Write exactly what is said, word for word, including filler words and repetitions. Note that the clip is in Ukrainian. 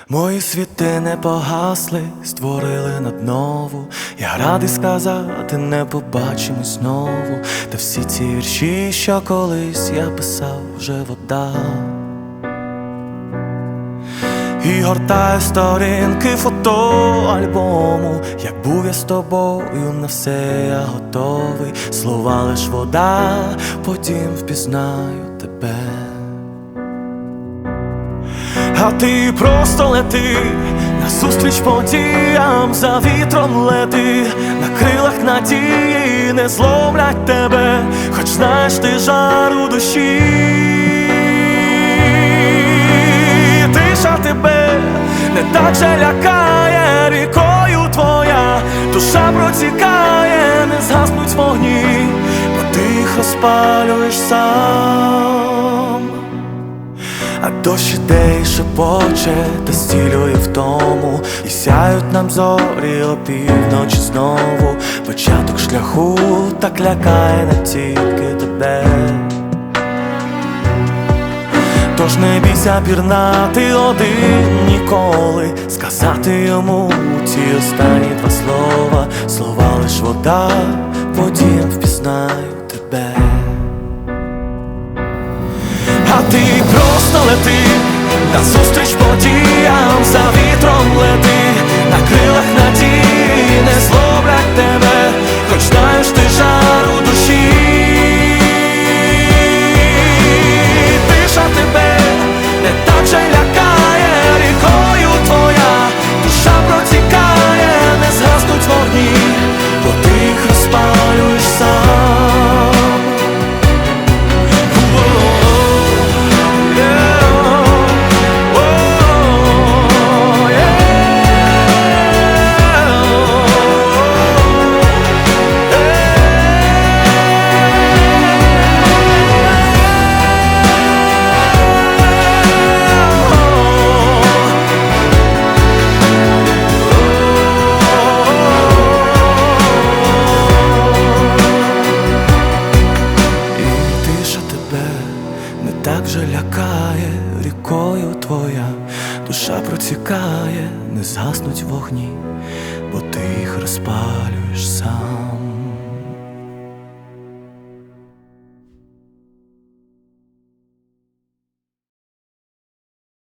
Мої світи не погасли, створили наднову. Я радий сказати, не побачимось знову. Та всі ці вірші, що колись я писав, вже вода. І гортаю сторінки фотоальбому. Як був я з тобою, на все я готовий. Слова лиш вода, потім впізнаю тебе. А ти просто лети назустріч подіям, за вітром лети, на крилах надії не зловлять тебе, хоч знаєш ти жар у душі. Тиша тебе не так же лякає, рікою твоя душа протікає, не згаснуть вогні, бо ти їх розпалюєш сам. А дощ іде і шепоче, та стілює втому, і сяють нам зорі опівночі знову. Початок шляху так лякає не тільки тебе. Тож не бійся пірнати один ніколи, сказати йому ці останні два слова. Слова лиш вода, потім впізнаю тебе. А ти просто лети назустріч подіям, за вітром лети, на крилах надії не зловлять тебе, хоч знаєш ти жар у душі. Тиша тебе не так же лякає, рікою твоя душа протікає, не згаснуть вогні, бо ти їх розпалюєш сам. Так же лякає, рікою твоя душа протікає, не згаснуть вогні, бо ти їх розпалюєш сам.